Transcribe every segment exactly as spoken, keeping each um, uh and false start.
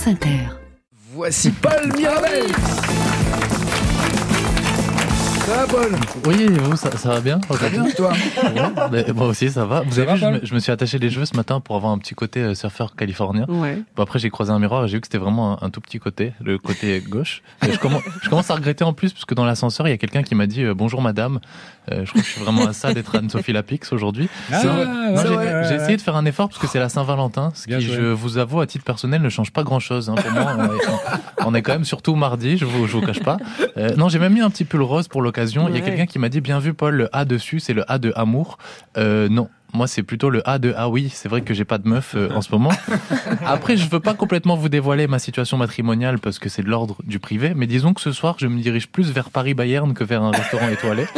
France Inter. Voici Paul Mirabel. Ça va, Paul? Oui, et vous, ça, ça va bien? Très bien, toi? Ouais, mais moi aussi, ça va. Vous Ça avez va, vu, je Paul me, je me suis attaché les cheveux ce matin pour avoir un petit côté euh, surfeur californien. Ouais. Bon, après, j'ai croisé un miroir et j'ai vu que c'était vraiment un, un tout petit côté, le côté gauche. Et je, commence, je commence à regretter en plus, parce que dans l'ascenseur, il y a quelqu'un qui m'a dit euh, bonjour madame. Euh, je crois que je suis vraiment à ça d'être Anne-Sophie Lapix aujourd'hui. Ah, C'est- ouais, non, ouais, j'ai, ouais, j'ai ouais. essayé de faire un effort parce que c'est la Saint-Valentin, ce Bien qui, joué. je vous avoue, à titre personnel, ne change pas grand-chose. Hein, pour moi, on, on est quand même surtout mardi, je vous, je vous cache pas. Euh, non, j'ai même mis un petit pull rose pour l'occasion. Il y a Ouais. quelqu'un qui m'a dit bien vu Paul, le A dessus, c'est le A de amour. Euh, non. Moi, c'est plutôt le A de ah oui, c'est vrai que j'ai pas de meuf euh, en ce moment. Après, je veux pas complètement vous dévoiler ma situation matrimoniale parce que c'est de l'ordre du privé, mais disons que ce soir, je me dirige plus vers Paris-Bayern que vers un restaurant étoilé.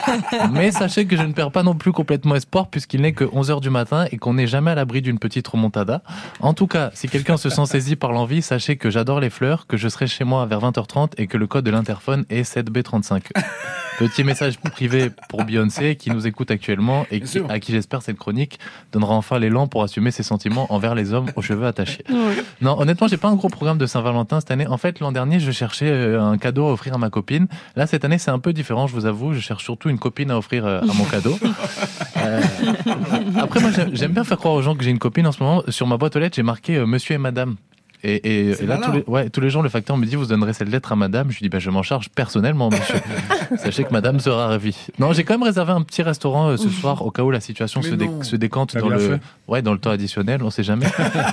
Mais sachez que je ne perds pas non plus complètement espoir puisqu'il n'est que onze heures du matin et qu'on n'est jamais à l'abri d'une petite remontada. En tout cas, si quelqu'un se sent saisi par l'envie, sachez que j'adore les fleurs, que je serai chez moi vers vingt heures trente et que le code de l'interphone est sept B trente-cinq. Petit message privé pour Beyoncé qui nous écoute actuellement et Bien qui, sûr. à qui j'espère cette chronique donnera enfin l'élan pour assumer ses sentiments envers les hommes aux cheveux attachés. Non, honnêtement, j'ai pas un gros programme de Saint-Valentin cette année. En fait, l'an dernier, je cherchais euh, un cadeau à offrir à ma copine. Là, cette année, c'est un peu différent, je vous avoue. Je cherche surtout une copine à offrir euh, à mon cadeau. Euh, Après, moi, j'aime, j'aime bien faire croire aux gens que j'ai une copine en ce moment. Sur ma boîte aux lettres, j'ai marqué euh, Monsieur et Madame. Et, et, C'est et là, malin. tous les, ouais, tous les jours, le facteur me dit, vous donnerez cette lettre à madame. Je lui dis, bah, je m'en charge personnellement, monsieur. Sachez que madame sera ravie. Non, j'ai quand même réservé un petit restaurant euh, ce soir, au cas où la situation Mais se, dé- non. se décante T'as dans bien le, fait. ouais, dans le temps additionnel, on sait jamais.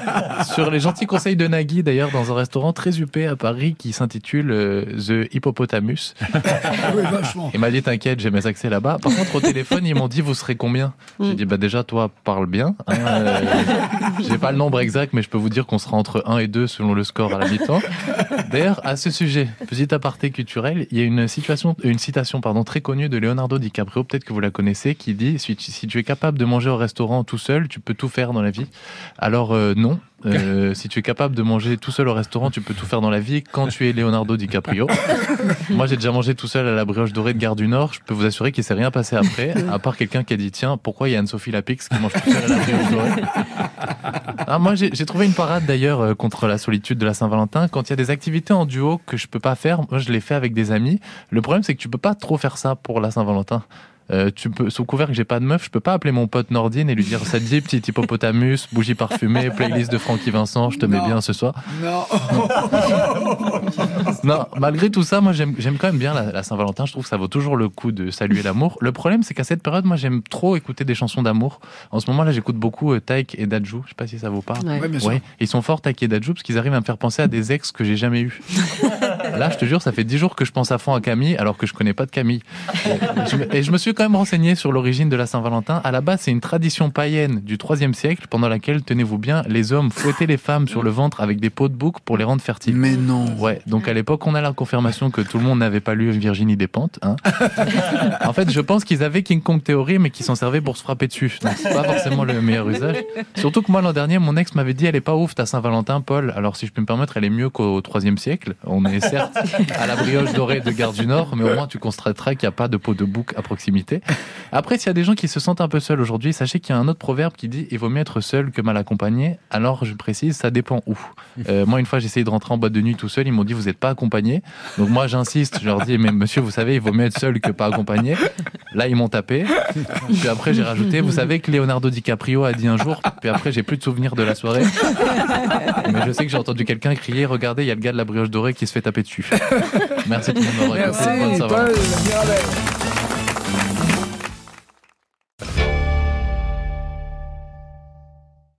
Sur les gentils conseils de Nagui, d'ailleurs, dans un restaurant très huppé à Paris qui s'intitule euh, The Hippopotamus. Ah oui, vachement. Il m'a dit, t'inquiète, j'ai mes accès là-bas. Par contre, au téléphone, ils m'ont dit, vous serez combien? J'ai dit, bah, déjà, toi, parle bien. Hein, euh, j'ai pas le nombre exact, mais je peux vous dire qu'on sera entre un et deux selon le score à l'habitant. D'ailleurs, à ce sujet, petit aparté culturel, il y a une situation, une citation, pardon, très connue de Leonardo DiCaprio, peut-être que vous la connaissez, qui dit, si tu, si tu es capable de manger au restaurant tout seul, tu peux tout faire dans la vie. Alors, euh, non. Euh, si tu es capable de manger tout seul au restaurant, tu peux tout faire dans la vie quand tu es Leonardo DiCaprio. Moi, j'ai déjà mangé tout seul à la brioche dorée de Gare du Nord. Je peux vous assurer qu'il s'est rien passé après, à part quelqu'un qui a dit tiens, pourquoi il y a Anne-Sophie Lapix qui mange tout seul à la brioche dorée? Ah, moi, j'ai, j'ai trouvé une parade d'ailleurs euh, contre la solitude de la Saint-Valentin. Quand il y a des activités en duo que je peux pas faire, moi, je les fais avec des amis. Le problème, c'est que tu peux pas trop faire ça pour la Saint-Valentin. Euh, tu peux, sous couvert que j'ai pas de meuf, je peux pas appeler mon pote Nordine et lui dire ça te dit petit hippopotamus, bougie parfumée, playlist de Francky Vincent, je te mets Non. bien ce soir. Non. Non, malgré tout ça, moi j'aime, j'aime quand même bien la, la Saint-Valentin. Je trouve que ça vaut toujours le coup de saluer l'amour. Le problème, c'est qu'à cette période, moi j'aime trop écouter des chansons d'amour. En ce moment là, j'écoute beaucoup euh, Taïk et Dadju. Je sais pas si ça vous parle. Ouais. Ouais, bien sûr. Ouais, ils sont forts Taïk et Dadju parce qu'ils arrivent à me faire penser à des ex que j'ai jamais eu. Là, je te jure, ça fait dix jours que je pense à fond à Camille alors que je connais pas de Camille. Et je, me- et je me suis quand même renseigné sur l'origine de la Saint-Valentin. À la base, c'est une tradition païenne du troisième siècle pendant laquelle, tenez-vous bien, les hommes fouettaient les femmes sur le ventre avec des peaux de bouc pour les rendre fertiles. Mais non. Ouais, donc à l'époque, on a la confirmation que tout le monde n'avait pas lu Virginie Despentes. Hein. En fait, je pense qu'ils avaient King Kong Theory, mais qu'ils s'en servaient pour se frapper dessus. Donc c'est pas forcément le meilleur usage. Surtout que moi, l'an dernier, mon ex m'avait dit, elle est pas ouf ta Saint-Valentin, Paul. Alors si je peux me permettre, elle est mieux qu'au troisième siècle. On est certes à la brioche dorée de Gare du Nord, mais au moins tu constateras qu'il n'y a pas de peau de bouc à proximité. Après, s'il y a des gens qui se sentent un peu seuls aujourd'hui, sachez qu'il y a un autre proverbe qui dit, il vaut mieux être seul que mal accompagné. Alors je précise, ça dépend où. Euh, moi, une fois, j'ai essayé de rentrer en boîte de nuit tout seul. Ils m'ont dit, vous n'êtes pas accompagné. Donc moi, j'insiste. Je leur dis, mais monsieur, vous savez, il vaut mieux être seul que pas accompagné. Là, ils m'ont tapé. Puis après, j'ai rajouté, vous savez que Leonardo DiCaprio a dit un jour. Puis après, j'ai plus de souvenirs de la soirée. Mais je sais que j'ai entendu quelqu'un crier, regardez, il y a le gars de la brioche dorée qui se fait taper dessus. Merci tout le monde d'avoir écouté. Bonne Merci, Saint-Valentin. Paul Mirabel.